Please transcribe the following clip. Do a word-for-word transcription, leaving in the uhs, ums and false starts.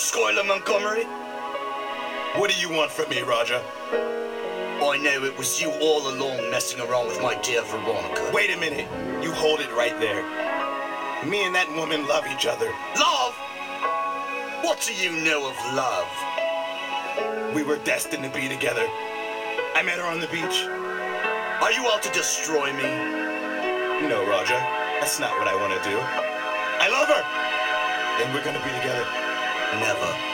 Skylar Montgomery? What do you want from me, Raja? I know it was you all along messing around with my dear Veronica. Wait a minute. You hold it right there. Me and that woman love each other. Love? What do you know of love? We were destined to be together. I met her on the beach. Are you out to destroy me? No, Raja. That's not what I want to do. I love her! And we're gonna be together. Never.